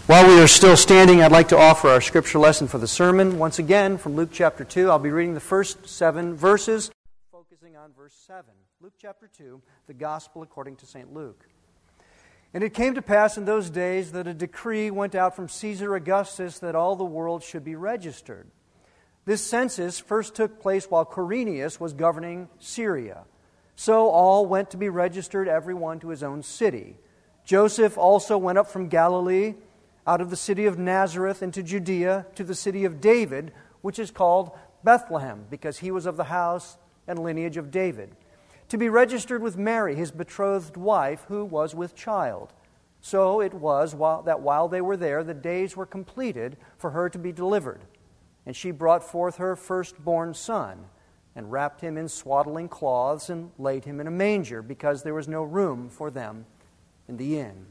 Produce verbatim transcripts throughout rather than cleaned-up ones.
While we are still standing, I'd like to offer our scripture lesson for the sermon. Once again, from Luke chapter two, I'll be reading the first seven verses, focusing on verse seven. Luke chapter two, the Gospel according to Saint Luke. And it came to pass in those days that a decree went out from Caesar Augustus that all the world should be registered. This census first took place while Quirinius was governing Syria. So all went to be registered, every one to his own city. Joseph also went up from Galilee, out of the city of Nazareth into Judea, to the city of David, which is called Bethlehem, because he was of the house and lineage of David, to be registered with Mary, his betrothed wife, who was with child. So it was while, that while they were there, the days were completed for her to be delivered. And she brought forth her firstborn son, and wrapped him in swaddling cloths, and laid him in a manger, because there was no room for them in the inn.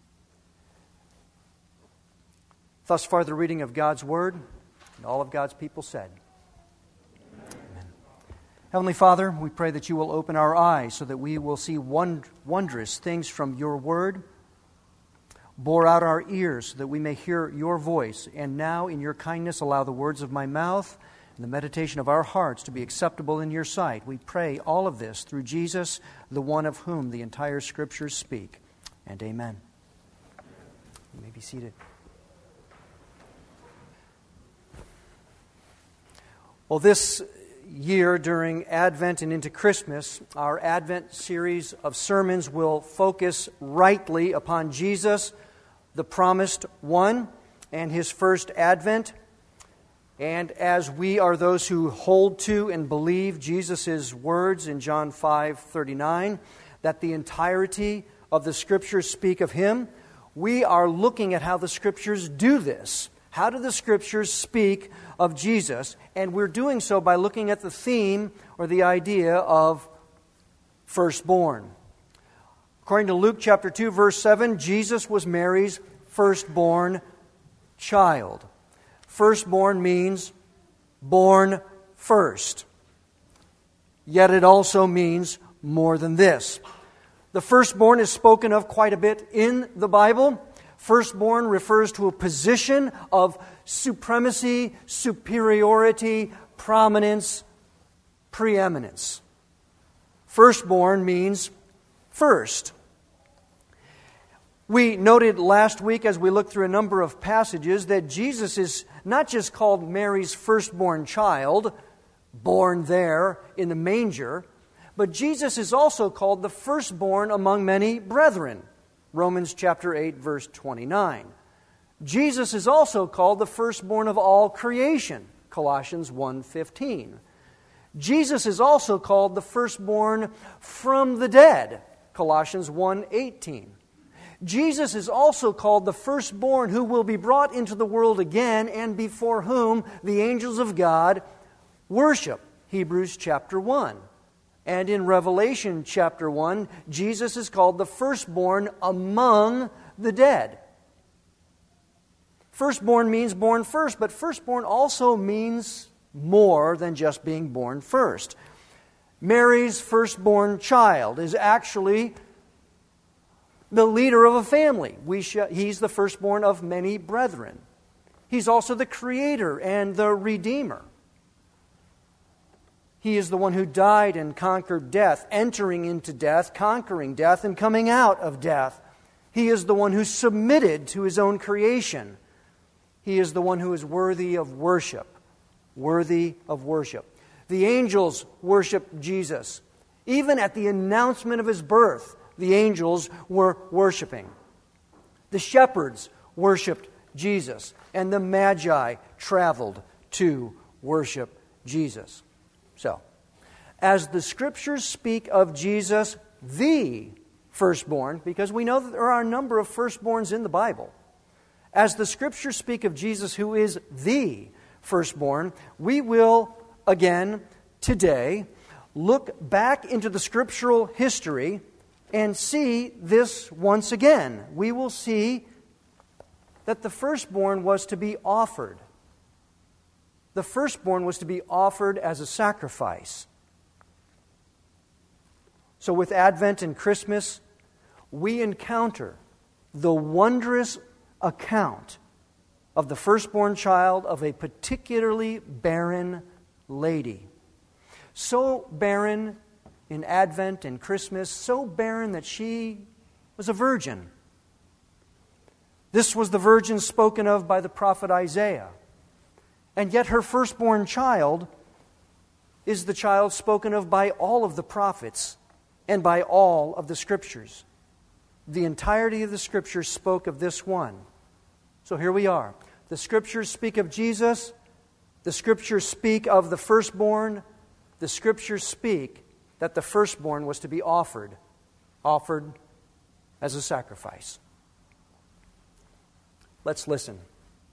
Thus far, the reading of God's Word, and all of God's people said, Amen. Heavenly Father, we pray that you will open our eyes so that we will see wond- wondrous things from your Word. Bore out our ears so that we may hear your voice. And now, in your kindness, allow the words of my mouth and the meditation of our hearts to be acceptable in your sight. We pray all of this through Jesus, the one of whom the entire Scriptures speak. And amen. You may be seated. Well, this year during Advent and into Christmas, our Advent series of sermons will focus rightly upon Jesus, the promised one, and his first advent. And as we are those who hold to and believe Jesus' words in John five thirty-nine, that the entirety of the Scriptures speak of him, we are looking at how the Scriptures do this. How do the Scriptures speak of Jesus? And we're doing so by looking at the theme or the idea of firstborn. According to Luke chapter two, verse seven, Jesus was Mary's firstborn child. Firstborn means born first. Yet it also means more than this. The firstborn is spoken of quite a bit in the Bible. Firstborn refers to a position of supremacy, superiority, prominence, preeminence. Firstborn means first. We noted last week as we looked through a number of passages that Jesus is not just called Mary's firstborn child, born there in the manger, but Jesus is also called the firstborn among many brethren. Romans chapter eight, verse twenty-nine. Jesus is also called the firstborn of all creation. Colossians one fifteen. Jesus is also called the firstborn from the dead. Colossians one eighteen. Jesus is also called the firstborn who will be brought into the world again and before whom the angels of God worship. Hebrews chapter one. And in Revelation chapter one, Jesus is called the firstborn among the dead. Firstborn means born first, but firstborn also means more than just being born first. Mary's firstborn child is actually the leader of a family. We sh- he's the firstborn of many brethren. He's also the creator and the redeemer. He is the one who died and conquered death, entering into death, conquering death, and coming out of death. He is the one who submitted to his own creation. He is the one who is worthy of worship. Worthy of worship. The angels worshiped Jesus. Even at the announcement of his birth, the angels were worshiping. The shepherds worshiped Jesus, and the Magi traveled to worship Jesus. So, as the Scriptures speak of Jesus, the firstborn, because we know that there are a number of firstborns in the Bible. As the Scriptures speak of Jesus, who is the firstborn, we will, again, today, look back into the scriptural history and see this once again. We will see that the firstborn was to be offered. The firstborn was to be offered as a sacrifice. So with Advent and Christmas, we encounter the wondrous account of the firstborn child of a particularly barren lady. So barren in Advent and Christmas, so barren that she was a virgin. This was the virgin spoken of by the prophet Isaiah. And yet her firstborn child is the child spoken of by all of the prophets and by all of the Scriptures. The entirety of the Scriptures spoke of this one. So here we are. The Scriptures speak of Jesus. The Scriptures speak of the firstborn. The Scriptures speak that the firstborn was to be offered, offered as a sacrifice. Let's listen.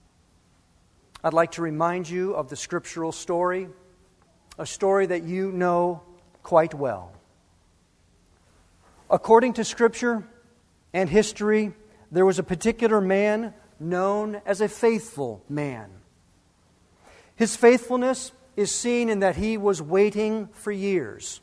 I'd like to remind you of the scriptural story, a story that you know quite well. According to Scripture and history, there was a particular man known as a faithful man. His faithfulness is seen in that he was waiting for years.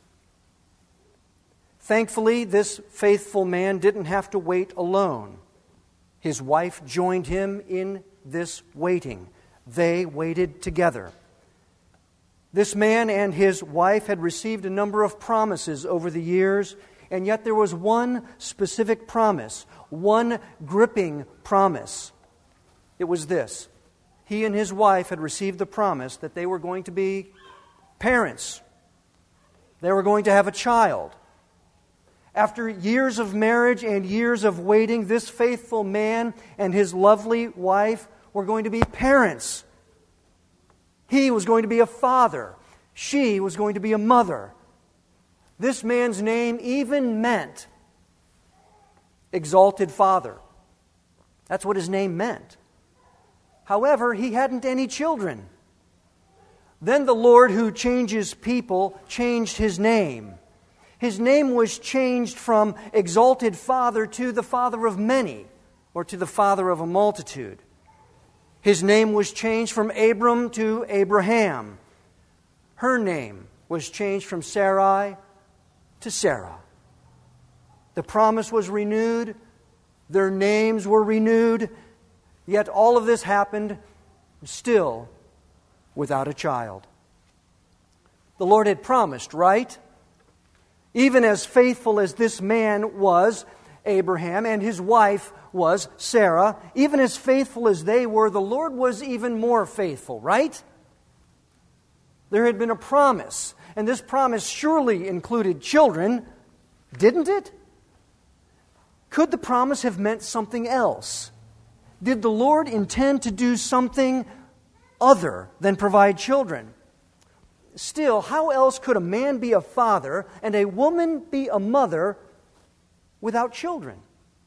Thankfully, this faithful man didn't have to wait alone. His wife joined him in this waiting. They waited together. This man and his wife had received a number of promises over the years, and yet there was one specific promise, one gripping promise. It was this. He and his wife had received the promise that they were going to be parents. They were going to have a child. After years of marriage and years of waiting, this faithful man and his lovely wife were going to be parents. He was going to be a father. She was going to be a mother. This man's name even meant exalted father. That's what his name meant. However, he hadn't any children. Then the Lord, who changes people, changed his name. His name was changed from exalted father to the father of many, or to the father of a multitude. His name was changed from Abram to Abraham. Her name was changed from Sarai to Sarah. The promise was renewed. Their names were renewed. Yet all of this happened still without a child. The Lord had promised, right? Even as faithful as this man was, Abraham, and his wife was Sarah, even as faithful as they were, the Lord was even more faithful, right? There had been a promise, and this promise surely included children, didn't it? Could the promise have meant something else? Did the Lord intend to do something other than provide children? Still, how else could a man be a father and a woman be a mother without children?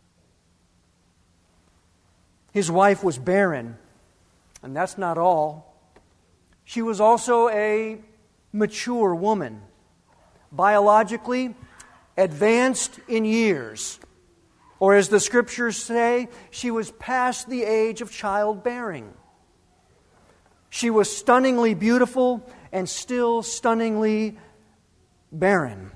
His wife was barren, and that's not all. She was also a mature woman, biologically advanced in years. Or as the Scriptures say, she was past the age of childbearing. She was stunningly beautiful and still stunningly barren.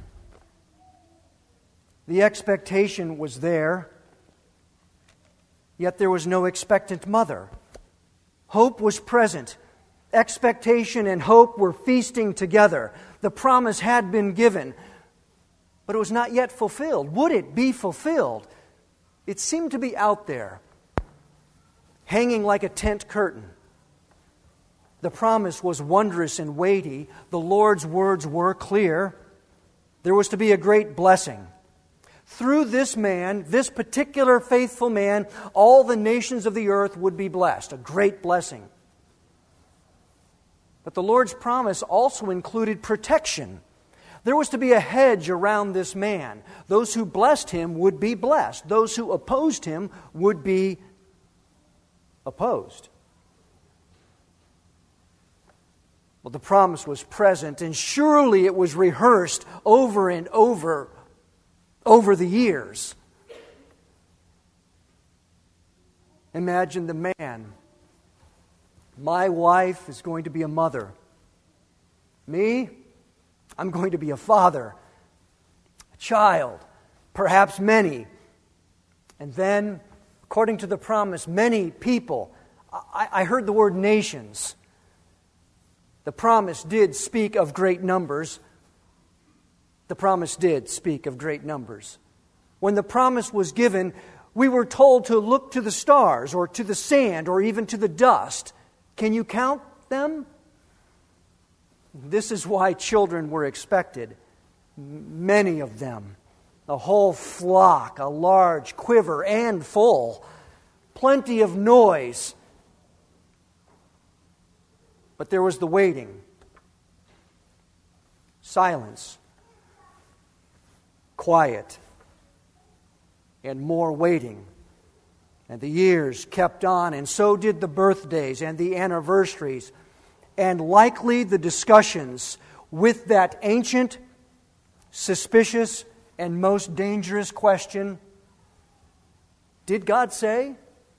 The expectation was there, yet there was no expectant mother. Hope was present. Expectation and hope were feasting together. The promise had been given, but it was not yet fulfilled. Would it be fulfilled? It seemed to be out there, hanging like a tent curtain. The promise was wondrous and weighty. The Lord's words were clear. There was to be a great blessing. Through this man, this particular faithful man, all the nations of the earth would be blessed. A great blessing. But the Lord's promise also included protection. There was to be a hedge around this man. Those who blessed him would be blessed. Those who opposed him would be opposed. Well, the promise was present, and surely it was rehearsed over and over, over the years. Imagine the man. My wife is going to be a mother. Me, I'm going to be a father, a child, perhaps many. And then, of According to the promise, many people, I, I heard the word nations. The promise did speak of great numbers. The promise did speak of great numbers. When the promise was given, we were told to look to the stars or to the sand or even to the dust. Can you count them? This is why children were expected. Many of them. A whole flock, a large quiver and full. Plenty of noise. But there was the waiting. Silence. Quiet. And more waiting. And the years kept on, and so did the birthdays and the anniversaries, and likely the discussions with that ancient, suspicious, and most dangerous question, did God say?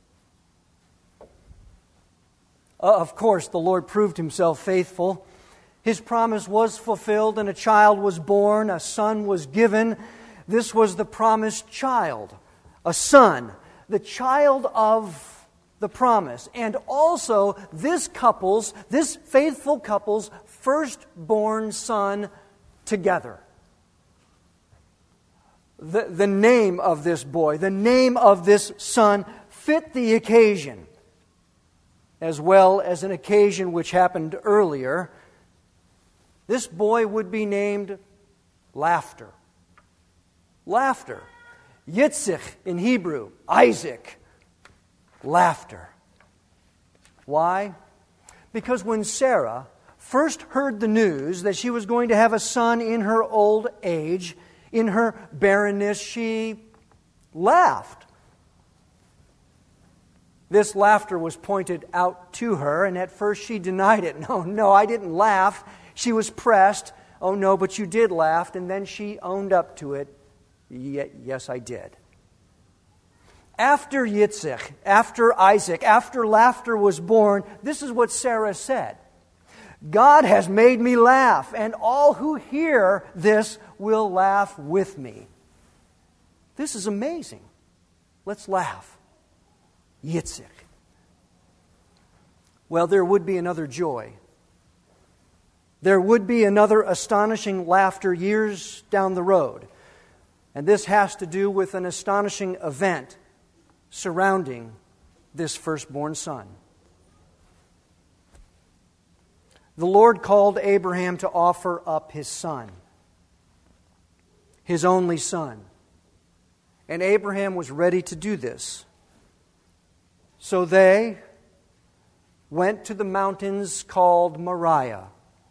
Uh, of course, the Lord proved Himself faithful. His promise was fulfilled, and a child was born, a son was given. This was the promised child, a son, the child of the promise, and also this couple's, this faithful couple's firstborn son together. The, the name of this boy, the name of this son fit the occasion, as well as an occasion which happened earlier. This boy would be named Laughter. Laughter. Yitzchak in Hebrew, Isaac. Laughter. Why? Because when Sarah first heard the news that she was going to have a son in her old age, in her barrenness, she laughed. This laughter was pointed out to her, and at first she denied it. No, no, I didn't laugh. She was pressed. Oh, no, but you did laugh. And then she owned up to it. Yes, I did. After Yitzchak, after Isaac, after Laughter was born, this is what Sarah said. God has made me laugh, and all who hear this will laugh with me. This is amazing. Let's laugh. Yitzchak. Well, there would be another joy. There would be another astonishing laughter years down the road. And this has to do with an astonishing event surrounding this firstborn son. The Lord called Abraham to offer up his son, his only son. And Abraham was ready to do this. So they went to the mountains called Moriah.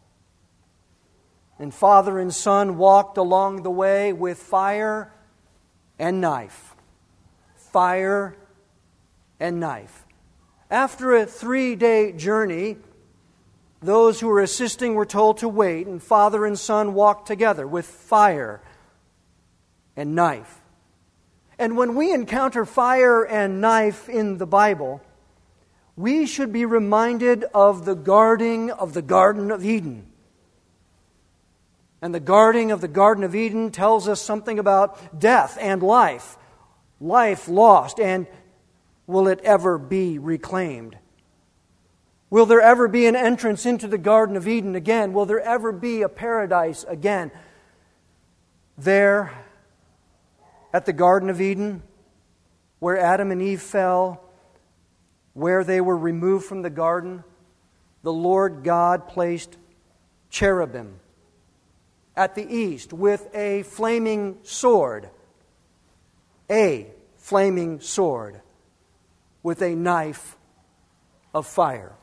And father and son walked along the way with fire and knife. Fire and knife. After a three-day journey, those who were assisting were told to wait, and father and son walked together with fire and knife. And when we encounter fire and knife in the Bible, we should be reminded of the guarding of the Garden of Eden. And the guarding of the Garden of Eden tells us something about death and life. Life lost, and will it ever be reclaimed? Will there ever be an entrance into the Garden of Eden again? Will there ever be a paradise again? There, at the Garden of Eden, where Adam and Eve fell, where they were removed from the garden, the Lord God placed cherubim at the east with a flaming sword, a flaming sword with a knife of fire.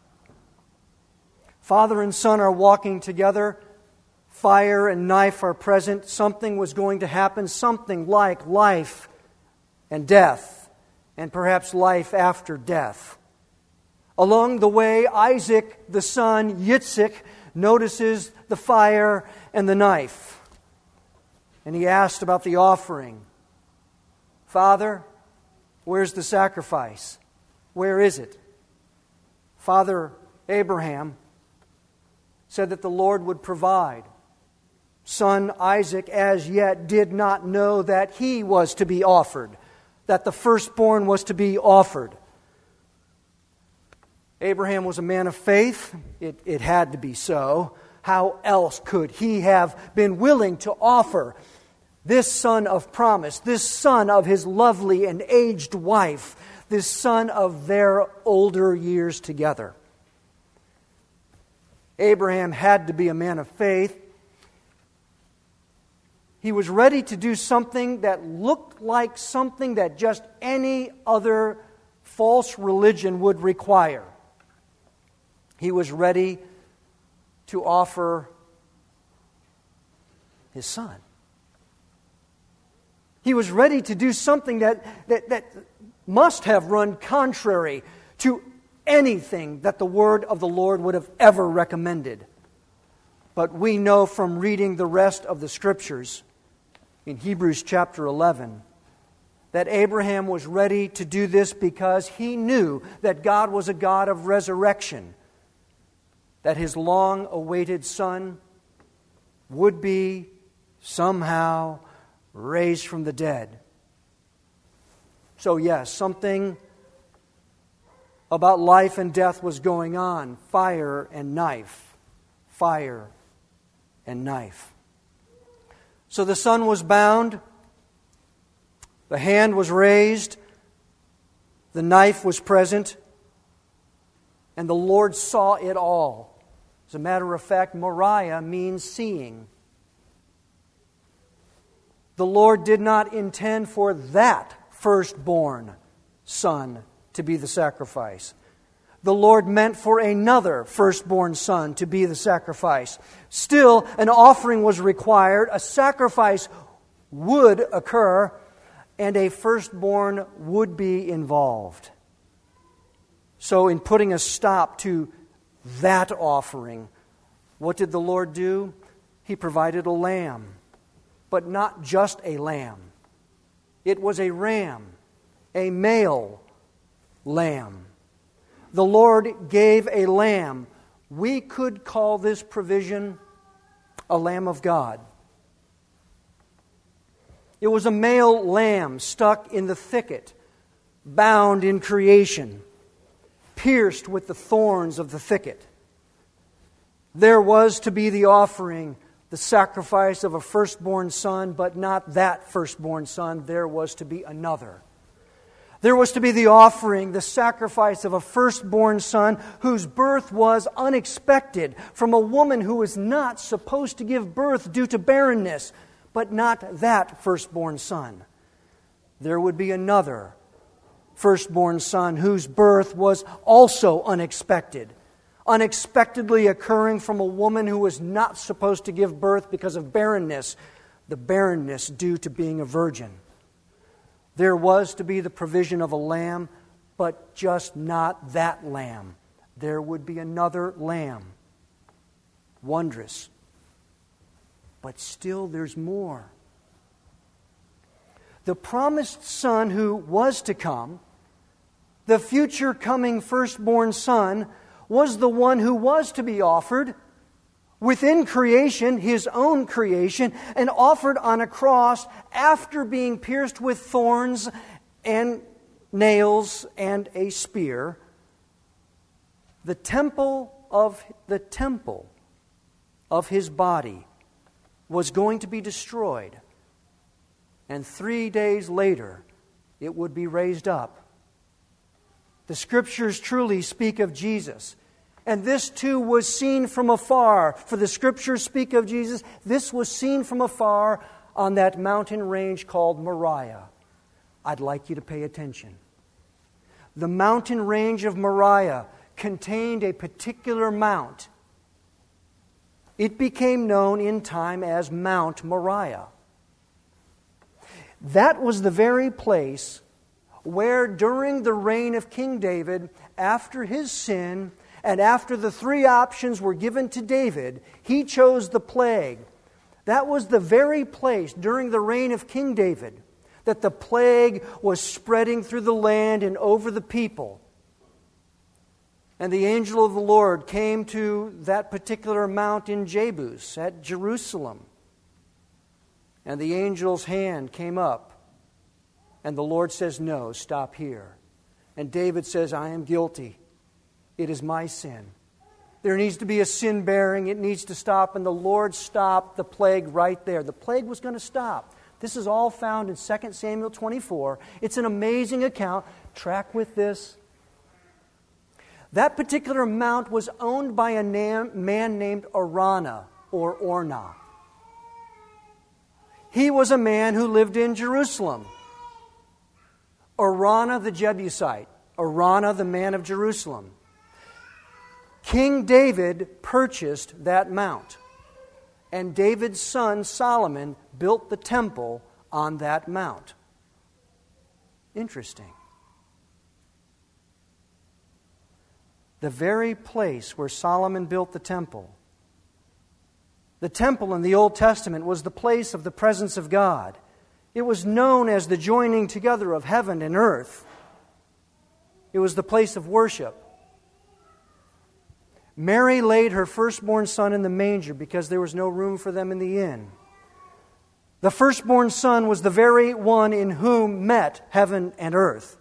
Father and son are walking together. Fire and knife are present. Something was going to happen, something like life and death, and perhaps life after death. Along the way, Isaac, the son, Yitzchak, notices the fire and the knife. And he asked about the offering. Father, where's the sacrifice? Where is it? Father Abraham said that the Lord would provide. Son Isaac as yet did not know that he was to be offered. that the firstborn was to be offered. Abraham was a man of faith. It, it had to be so. How else could he have been willing to offer this son of promise, this son of his lovely and aged wife, this son of their older years together? Abraham had to be a man of faith. He was ready to do something that looked like something that just any other false religion would require. He was ready to offer his son. He was ready to do something that, that, that must have run contrary to anything that the word of the Lord would have ever recommended. But we know from reading the rest of the Scriptures in Hebrews chapter eleven that Abraham was ready to do this because he knew that God was a God of resurrection, that his long-awaited son would be somehow raised from the dead. So yes, something about life and death was going on. Fire and knife. Fire and knife. So the son was bound. The hand was raised. The knife was present. And the Lord saw it all. As a matter of fact, Moriah means seeing. The Lord did not intend for that firstborn son to be the sacrifice. The Lord meant for another firstborn son to be the sacrifice. Still, an offering was required, a sacrifice would occur, and a firstborn would be involved. So in putting a stop to that offering, what did the Lord do? He provided a lamb, but not just a lamb. It was a ram, a male lamb. The Lord gave a lamb. We could call this provision a Lamb of God. It was a male lamb stuck in the thicket, bound in creation, pierced with the thorns of the thicket. There was to be the offering, the sacrifice of a firstborn son, but not that firstborn son. There was to be another. There was to be the offering, the sacrifice of a firstborn son whose birth was unexpected from a woman who was not supposed to give birth due to barrenness, but not that firstborn son. There would be another firstborn son whose birth was also unexpected, unexpectedly occurring from a woman who was not supposed to give birth because of barrenness, the barrenness due to being a virgin. There was to be the provision of a lamb, but just not that lamb. There would be another lamb. Wondrous. But still there's more. The promised son who was to come, the future coming firstborn son, was the one who was to be offered within creation, his own creation, and offered on a cross after being pierced with thorns and nails and a spear. The temple of the temple of his body was going to be destroyed, and three days later it would be raised up. The Scriptures truly speak of Jesus. And this too was seen from afar. For the Scriptures speak of Jesus. This was seen from afar on that mountain range called Moriah. I'd like you to pay attention. The mountain range of Moriah contained a particular mount. It became known in time as Mount Moriah. That was the very place where during the reign of King David, after his sin, and after the three options were given to David, he chose the plague. That was the very place during the reign of King David that the plague was spreading through the land and over the people. And the angel of the Lord came to that particular mount in Jebus at Jerusalem. And the angel's hand came up And the Lord says, no, stop here. And David says, I am guilty. It is my sin. There needs to be a sin bearing. It needs to stop. And the Lord stopped the plague right there. The plague was going to stop. This is all found in Second Samuel twenty-four. It's an amazing account. Track with this. That particular mount was owned by a man named Araunah or Ornah. He was a man who lived in Jerusalem. Araunah the Jebusite. Araunah the man of Jerusalem. King David purchased that mount. And David's son Solomon built the temple on that mount. Interesting. The very place where Solomon built the temple. The temple in the Old Testament was the place of the presence of God. It was known as the joining together of heaven and earth. It was the place of worship. Mary laid her firstborn son in the manger because there was no room for them in the inn. The firstborn son was the very one in whom met heaven and earth.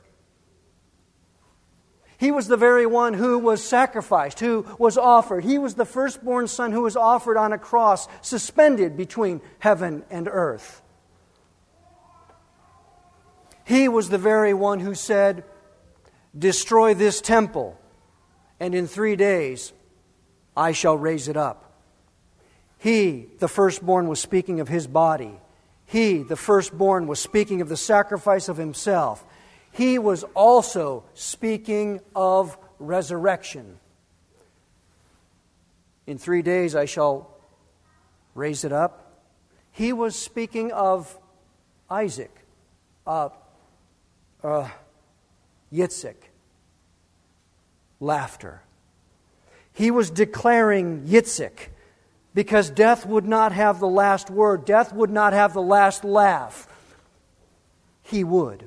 He was the very one who was sacrificed, who was offered. He was the firstborn son who was offered on a cross, suspended between heaven and earth. He was the very one who said, destroy this temple, and in three days I shall raise it up. He, the firstborn, was speaking of his body. He, the firstborn, was speaking of the sacrifice of himself. He was also speaking of resurrection. In three days I shall raise it up. He was speaking of Isaac, uh, uh, Yitzhak, laughter. He was declaring Yitzhak because death would not have the last word. Death would not have the last laugh. He would.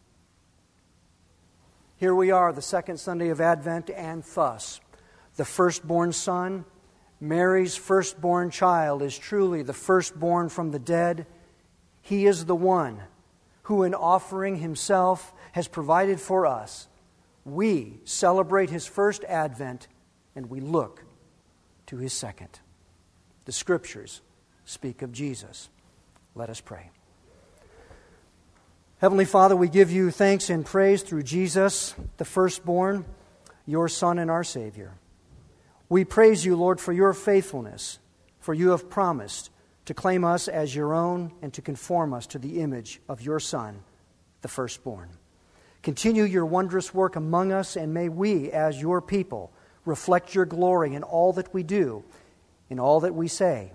Here we are, the second Sunday of Advent, and thus the firstborn son, Mary's firstborn child, is truly the firstborn from the dead. He is the one who, in offering himself, has provided for us. We celebrate his first advent, and we look to his second. The Scriptures speak of Jesus. Let us pray. Heavenly Father, we give you thanks and praise through Jesus, the firstborn, your Son and our Savior. We praise you, Lord, for your faithfulness, for you have promised to claim us as your own and to conform us to the image of your Son, the firstborn. Continue your wondrous work among us, and may we, as your people, reflect your glory in all that we do, in all that we say.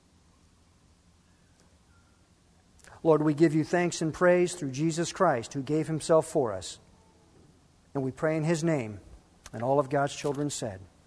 Lord, we give you thanks and praise through Jesus Christ, who gave himself for us. And we pray in his name, and all of God's children said,